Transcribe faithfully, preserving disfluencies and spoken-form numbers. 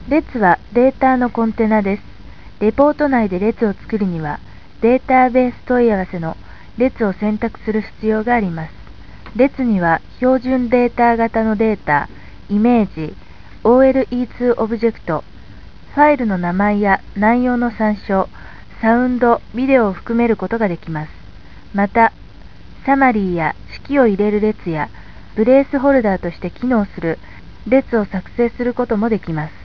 列はデータのコンテナです。レポート内で列を作るには、データベース問い合わせの列を選択する必要があります。列には標準データ型のデータ、イメージ、オーエルイーツー オブジェクト、ファイルの名前や内容の参照、サウンド、ビデオを含めることができます。また、サマリーや式を入れる列や、プレイスホルダーとして機能する列を作成することもできます。